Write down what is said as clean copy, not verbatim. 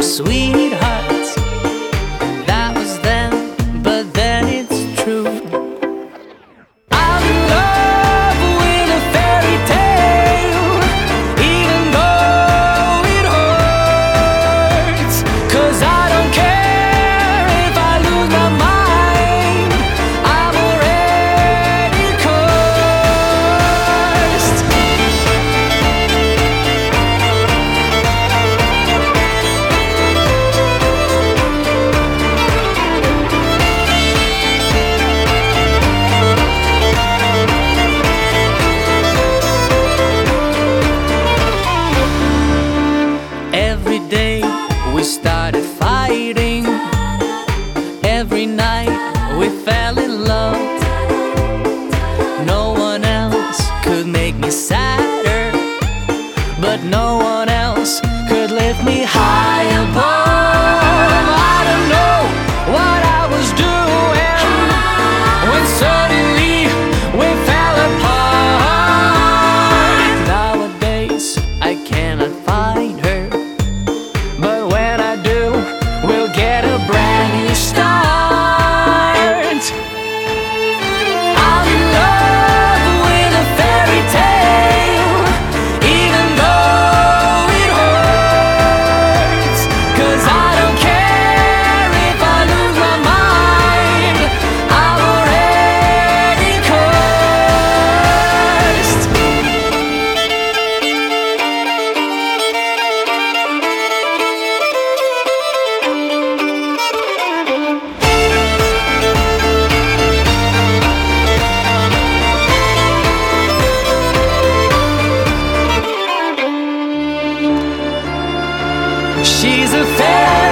sweetheart. That was then, but then it's true. I'm in love with a fairy tale, even though it hurts. 'Cause I don't care if I lose my mind, I'm already cursed. Every day we started fighting. Every night we fell in love. No one else could make me sadder, but no one else could lift me high above. I don't know what I was doing when suddenly we fell apart. Nowadays I cannot find her, but when I do, we'll get a brand new start. I'm in love with a fairy tale, even though it hurts. 'Cause I don't care if I lose my mind, I'm already cursed. She's a fairy